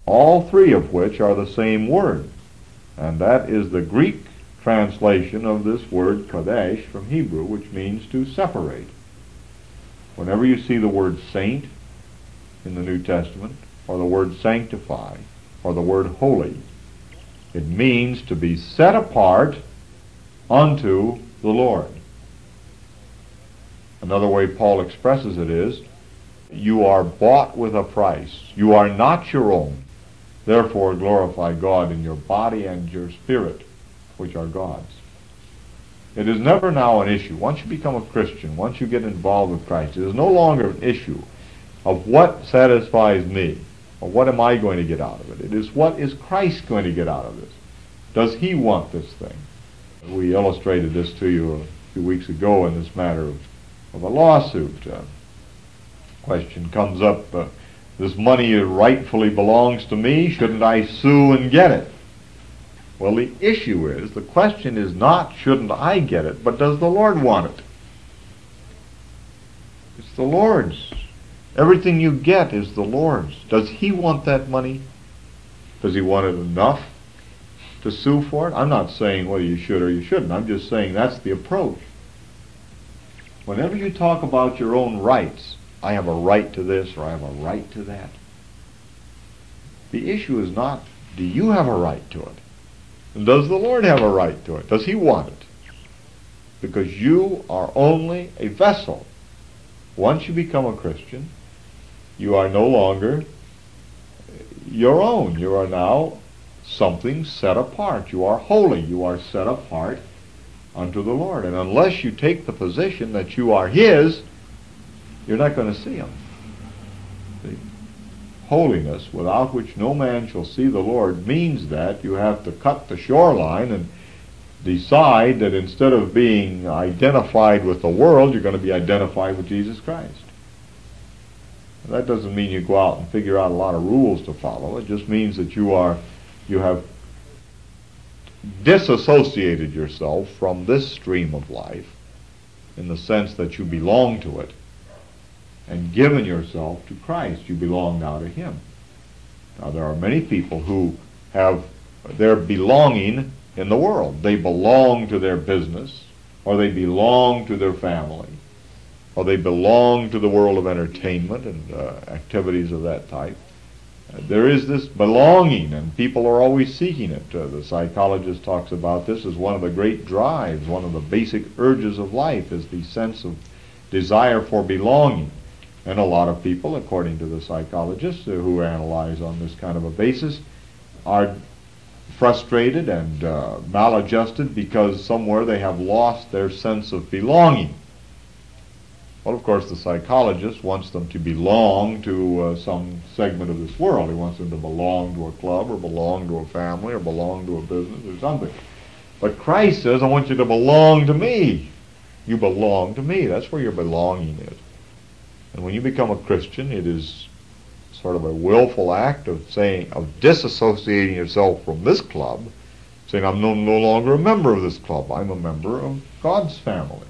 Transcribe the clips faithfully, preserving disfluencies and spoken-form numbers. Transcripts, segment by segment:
all three of which are the same word. And that is the Greek translation of this word kadesh from Hebrew, which means to separate. Whenever you see the word saint in the New Testament, or the word sanctify, or the word holy, it means to be set apart unto the Lord. Another way Paul expresses it is, you are bought with a price. You are not your own. Therefore glorify God in your body and your spirit, which are God's. It is never now an issue. Once you become a Christian, once you get involved with Christ, it is no longer an issue of what satisfies me, or what am I going to get out of it. It is what is Christ going to get out of this. Does he want this thing? We illustrated this to you a few weeks ago in this matter of, of a lawsuit. Uh, question comes up, uh, this money rightfully belongs to me, shouldn't I sue and get it? Well, the issue is, the question is not shouldn't I get it, but does the Lord want it? It's the Lord's. Everything you get is the Lord's. Does he want that money? Does he want it enough to sue for it? I'm not saying whether you should or you shouldn't. I'm just saying that's the approach. Whenever you talk about your own rights, I have a right to this or I have a right to that, the issue is not, do you have a right to it? And does the Lord have a right to it? Does he want it? Because you are only a vessel. Once you become a Christian, you are no longer your own. You are now something set apart. You are holy. You are set apart unto the Lord. And unless you take the position that you are his, you're not going to see him. See? Holiness, without which no man shall see the Lord, means that you have to cut the shoreline and decide that instead of being identified with the world, you're going to be identified with Jesus Christ. That doesn't mean you go out and figure out a lot of rules to follow. It just means that you are, you have disassociated yourself from this stream of life in the sense that you belong to it and given yourself to Christ. You belong now to him. Now there are many people who have their belonging in the world. They belong to their business, or they belong to their family, or they belong to the world of entertainment and uh, activities of that type. Uh, there is this belonging, and people are always seeking it. Uh, the psychologist talks about this as one of the great drives, one of the basic urges of life is the sense of desire for belonging. And a lot of people, according to the psychologists uh, who analyze on this kind of a basis, are frustrated and uh, maladjusted because somewhere they have lost their sense of belonging. Well, of course, the psychologist wants them to belong to uh, some segment of this world. He wants them to belong to a club or belong to a family or belong to a business or something. But Christ says, I want you to belong to me. You belong to me. That's where your belonging is. And when you become a Christian, it is sort of a willful act of saying, of disassociating yourself from this club, saying, I'm no, no longer a member of this club. I'm a member of God's family.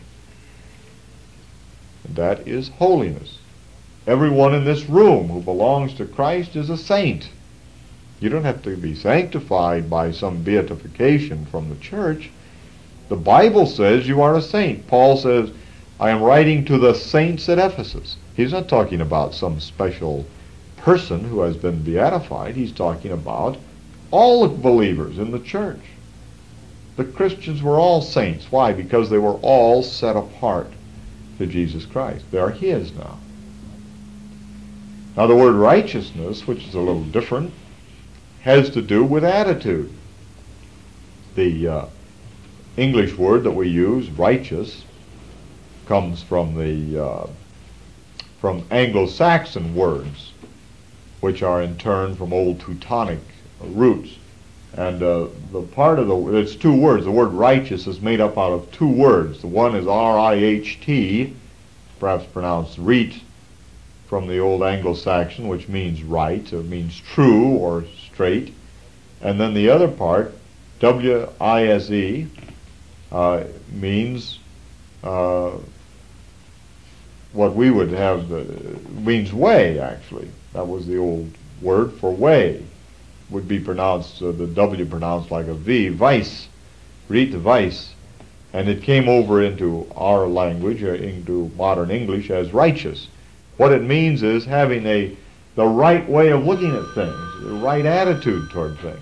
And that is holiness. Everyone in this room who belongs to Christ is a saint. You don't have to be sanctified by some beatification from the church. The Bible says you are a saint. Paul says, I am writing to the saints at Ephesus. He's not talking about some special person who has been beatified. He's talking about all the believers in the church. The Christians were all saints. Why? Because they were all set apart to Jesus Christ. They are his now. Now the word righteousness, which is a little different, has to do with attitude. The uh, English word that we use, righteous, comes from the uh, from Anglo-Saxon words, which are in turn from Old Teutonic roots. And uh, the part of the, it's two words. The word righteous is made up out of two words. The one is R I H T, perhaps pronounced reet, from the old Anglo-Saxon, which means right, or means true or straight. And then the other part, W I S E, uh, means uh, what we would have, uh, means way, actually. That was the old word for way. would be pronounced, uh, the W pronounced like a V, Weiss, Rit Weiss. And it came over into our language, uh, into modern English, as righteous. What it means is having a the right way of looking at things, the right attitude toward things.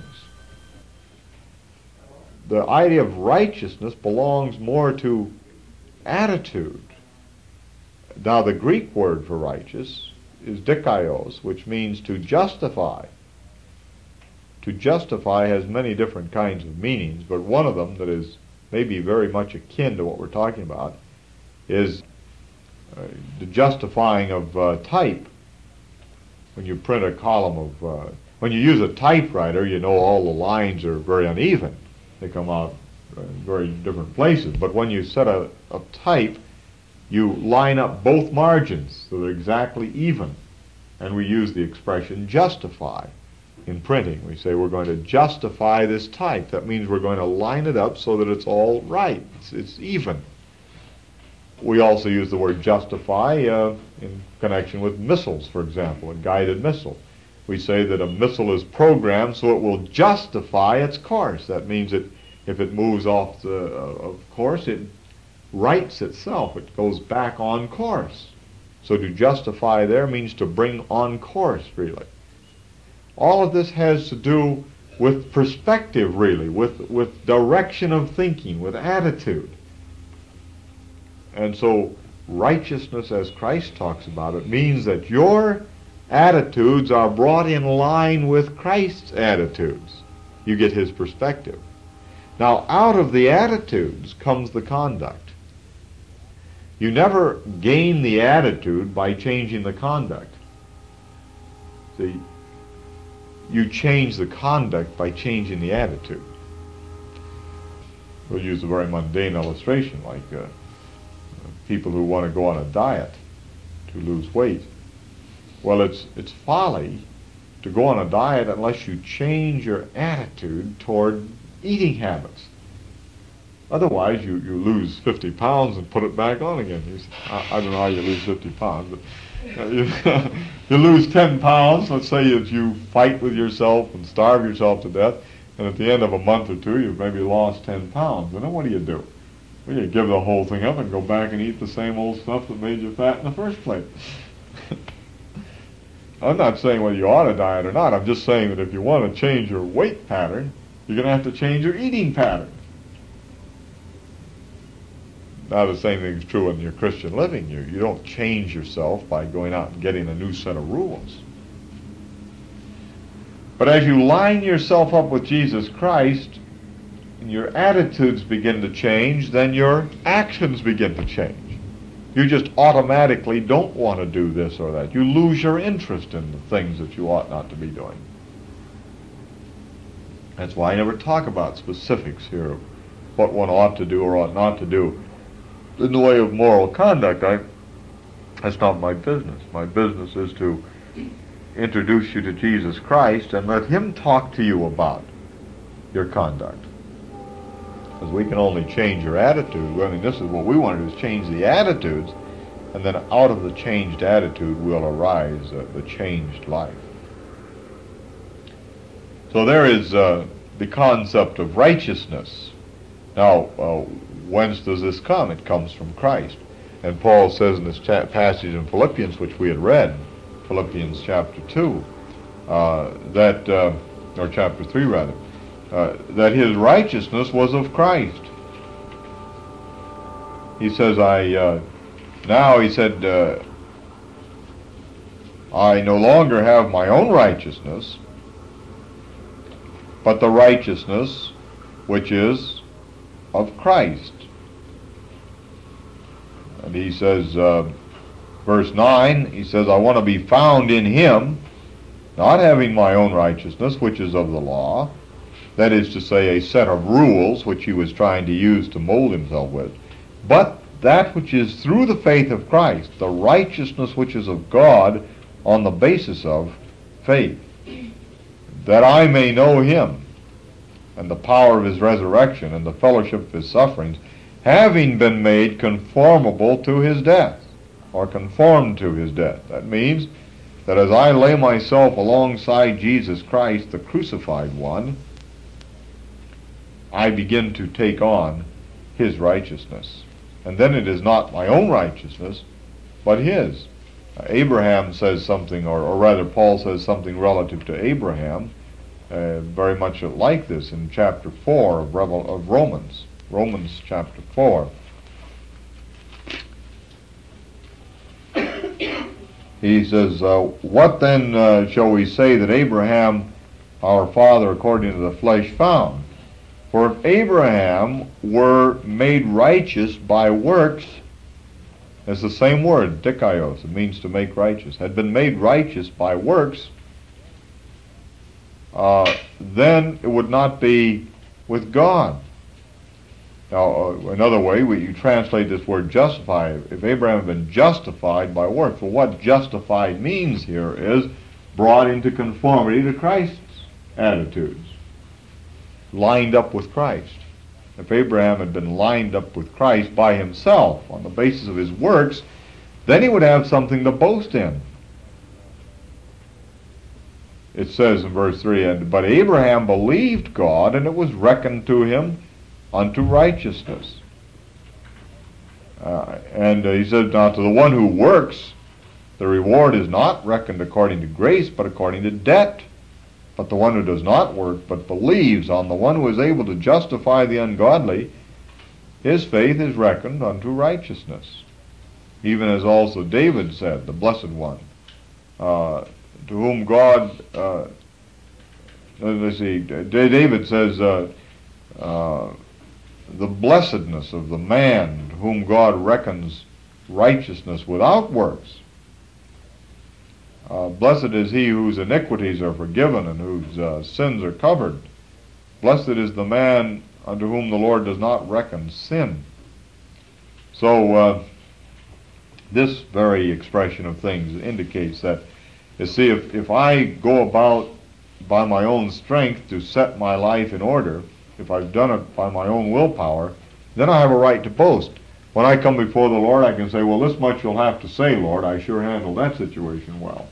The idea of righteousness belongs more to attitude. Now, the Greek word for righteous is dikaios, which means to justify. To justify has many different kinds of meanings, but one of them that is maybe very much akin to what we're talking about is uh, the justifying of uh, type. When you print a column of, uh, when you use a typewriter, you know all the lines are very uneven. They come out uh, in very different places. But when you set a, a type, you line up both margins so they're exactly even. And we use the expression justify in printing. We say we're going to justify this type. That means we're going to line it up so that it's all right. It's, it's even. We also use the word justify uh, in connection with missiles, for example, a guided missile. We say that a missile is programmed so it will justify its course. That means that if it moves off the uh, of course, it rights itself. It goes back on course. So to justify there means to bring on course, really. All of this has to do with perspective, really, with, with direction of thinking, with attitude. And so righteousness, as Christ talks about it, means that your attitudes are brought in line with Christ's attitudes. You get his perspective. Now, out of the attitudes comes the conduct. You never gain the attitude by changing the conduct. See, you change the conduct by changing the attitude. We'll use a very mundane illustration, like uh, people who want to go on a diet to lose weight. Well, it's it's folly to go on a diet unless you change your attitude toward eating habits. Otherwise, you, you lose fifty pounds and put it back on again. You, I, I don't know how you lose fifty pounds, but uh, you, you lose ten pounds. Let's say that you fight with yourself and starve yourself to death, and at the end of a month or two, you've maybe lost ten pounds. And then what do you do? Well, you give the whole thing up and go back and eat the same old stuff that made you fat in the first place. I'm not saying whether you ought to diet or not. I'm just saying that if you want to change your weight pattern, you're going to have to change your eating pattern. Now, the same thing is true in your Christian living. You, you don't change yourself by going out and getting a new set of rules. But as you line yourself up with Jesus Christ, and your attitudes begin to change, then your actions begin to change. You just automatically don't want to do this or that. You lose your interest in the things that you ought not to be doing. That's why I never talk about specifics here of what one ought to do or ought not to do. In the way of moral conduct, I, that's not my business. My business is to introduce you to Jesus Christ and let him talk to you about your conduct. Because we can only change your attitude. I mean, this is what we want to do, is change the attitudes, and then out of the changed attitude will arise uh, the changed life. So there is uh, the concept of righteousness. Now, uh, whence does this come? It comes from Christ. And Paul says in this cha- passage in Philippians, which we had read, Philippians chapter two, uh, that, uh, or chapter three rather, uh, that his righteousness was of Christ. He says, I, uh, now he said, uh, I no longer have my own righteousness, but the righteousness which is of Christ. And he says, uh, verse nine, he says, I want to be found in him, not having my own righteousness, which is of the law, that is to say, a set of rules which he was trying to use to mold himself with, but that which is through the faith of Christ, the righteousness which is of God on the basis of faith, that I may know him, and the power of his resurrection, and the fellowship of his sufferings, having been made conformable to his death, or conformed to his death. That means that as I lay myself alongside Jesus Christ, the crucified one, I begin to take on his righteousness. And then it is not my own righteousness, but his. Uh, Abraham says something, or, or rather Paul says something relative to Abraham, uh, very much like this in chapter four of, Revel- of Romans. Romans chapter four. He says, uh, what then uh, shall we say that Abraham, our father according to the flesh, found? For if Abraham were made righteous by works, it's the same word, dikaios, it means to make righteous, had been made righteous by works, uh, then it would not be with God. Now, uh, another way, we, you translate this word justify. If Abraham had been justified by works, well, what justified means here is brought into conformity to Christ's attitudes, lined up with Christ. If Abraham had been lined up with Christ by himself on the basis of his works, then he would have something to boast in. It says in verse three, and but Abraham believed God, and it was reckoned to him unto righteousness. Uh, and uh, he says, now to the one who works, the reward is not reckoned according to grace, but according to debt. But the one who does not work, but believes on the one who is able to justify the ungodly, his faith is reckoned unto righteousness. Even as also David said, the blessed one, uh, to whom God, uh, let's see, David says, uh, uh, the blessedness of the man to whom God reckons righteousness without works. Uh, blessed is he whose iniquities are forgiven and whose uh, sins are covered. Blessed is the man unto whom the Lord does not reckon sin. So uh, this very expression of things indicates that, you see, if, if I go about by my own strength to set my life in order, if I've done it by my own willpower, then I have a right to boast. When I come before the Lord, I can say, well, this much you'll have to say, Lord, I sure handled that situation well.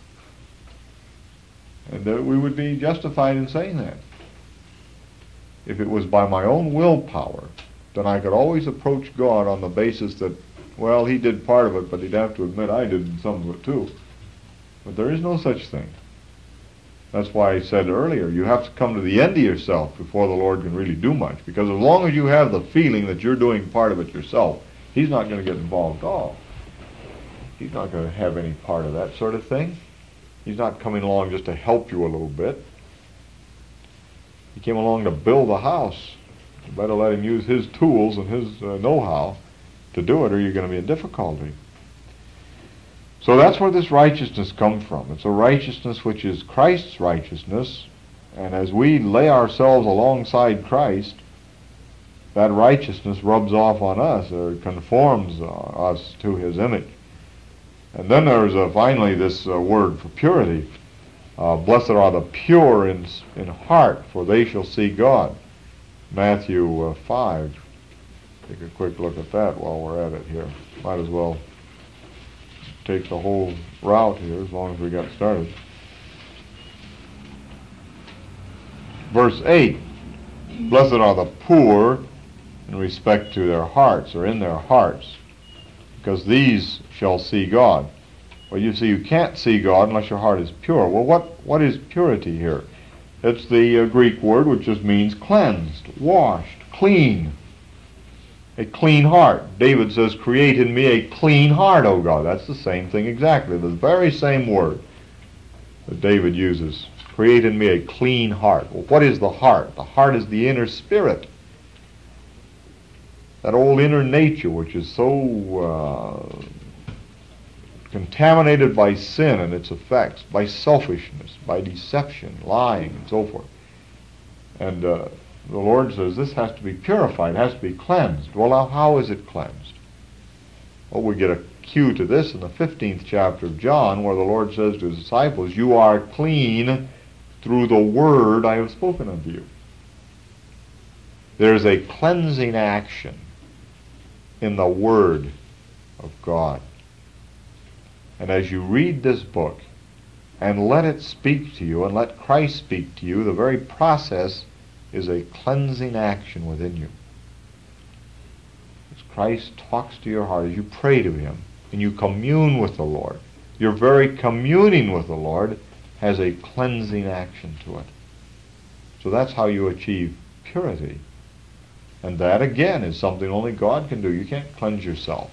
And uh, we would be justified in saying that. If it was by my own willpower, then I could always approach God on the basis that, well, he did part of it, but he'd have to admit I did some of it too. But there is no such thing. That's why I said earlier, you have to come to the end of yourself before the Lord can really do much. Because as long as you have the feeling that you're doing part of it yourself, he's not going to get involved at all. He's not going to have any part of that sort of thing. He's not coming along just to help you a little bit. He came along to build a house. You better let him use his tools and his uh, know-how to do it, or you're going to be in difficulty. So that's where this righteousness comes from. It's a righteousness which is Christ's righteousness, and as we lay ourselves alongside Christ, that righteousness rubs off on us, or conforms uh, us to his image. And then there's uh, finally this uh, word for purity. Uh, Blessed are the pure in, in heart, for they shall see God. Matthew uh, five. Take a quick look at that while we're at it here. Might as well take the whole route here as long as we got started. Verse eight, blessed are the poor in respect to their hearts, or in their hearts, because these shall see God. Well, you see, you can't see God unless your heart is pure. Well, what, what is purity here? It's the uh, Greek word which just means cleansed, washed, clean. A clean heart. David says, create in me a clean heart, O God. That's the same thing exactly. The very same word that David uses. Create in me a clean heart. Well, what is the heart? The heart is the inner spirit. That old inner nature which is so uh, contaminated by sin and its effects, by selfishness, by deception, lying, and so forth. And uh, the Lord says this has to be purified, it has to be cleansed. Well, now, how is it cleansed? Well, we get a cue to this in the fifteenth chapter of John, where the Lord says to his disciples, you are clean through the word I have spoken unto you. There's a cleansing action in the word of God. And as you read this book, and let it speak to you, and let Christ speak to you. The very process is a cleansing action within you. As Christ talks to your heart, as you pray to Him, and you commune with the Lord, your very communing with the Lord has a cleansing action to it. So that's how you achieve purity. And that, again, is something only God can do. You can't cleanse yourself.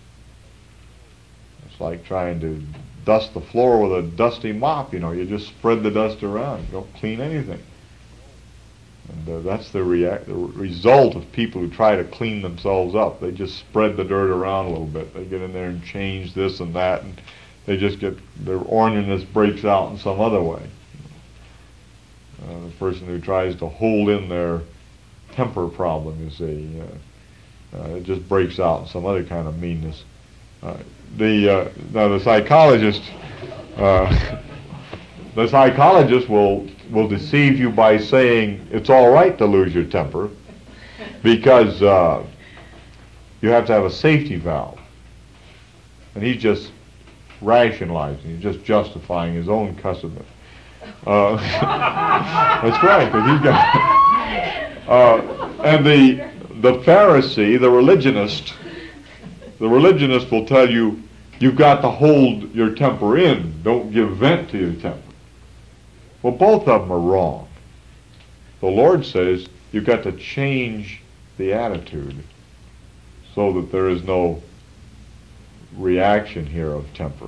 It's like trying to dust the floor with a dusty mop. You know, you just spread the dust around. You don't clean anything. And uh, that's the, rea- the result of people who try to clean themselves up. They just spread the dirt around a little bit. They get in there and change this and that, and they just get, their ornament breaks out in some other way. Uh, the person who tries to hold in their temper problem, you see, uh, uh, it just breaks out in some other kind of meanness. Uh, the uh, now the psychologist, uh, the psychologist will will deceive you by saying it's all right to lose your temper because uh, you have to have a safety valve, and he's just rationalizing, he's just justifying his own cussing. Uh, that's right, because he's got. Uh, and the the Pharisee, the religionist, the religionist will tell you you've got to hold your temper in. Don't give vent to your temper. Well, both of them are wrong. The Lord says you've got to change the attitude so that there is no reaction here of temper.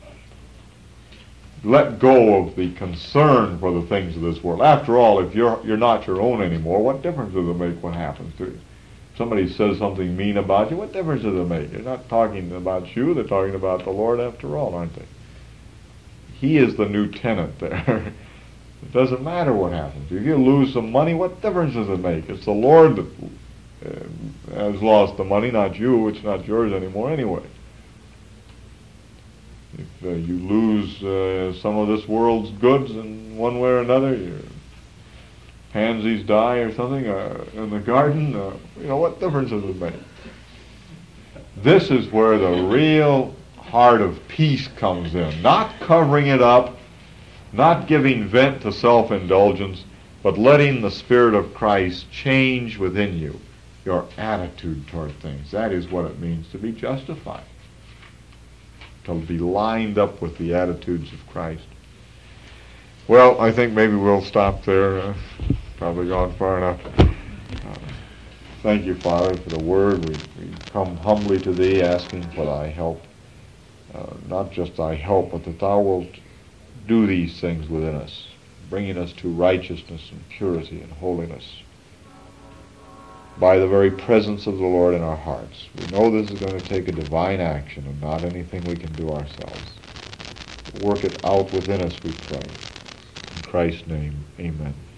Let go of the concern for the things of this world. After all, if you're you're not your own anymore, what difference does it make what happens to you? If somebody says something mean about you, what difference does it make? They're not talking about you, they're talking about the Lord after all, aren't they? He is the new tenant there. It doesn't matter what happens. If you lose some money, what difference does it make? It's the Lord that uh, has lost the money, not you. It's not yours anymore anyway. If uh, you lose uh, some of this world's goods in one way or another, your pansies die or something uh, in the garden, uh, you know, what difference does it make? This is where the real heart of peace comes in. Not covering it up, not giving vent to self-indulgence, but letting the Spirit of Christ change within you your attitude toward things. That is what it means to be justified. To be lined up with the attitudes of Christ. Well, I think maybe we'll stop there. Uh, probably gone far enough. Uh, thank you, Father, for the word. We, we come humbly to Thee, asking for Thy help. Uh, not just Thy help, but that Thou wilt do these things within us, bringing us to righteousness and purity and holiness by the very presence of the Lord in our hearts. We know this is going to take a divine action and not anything we can do ourselves. Work it out within us, we pray. In Christ's name, amen.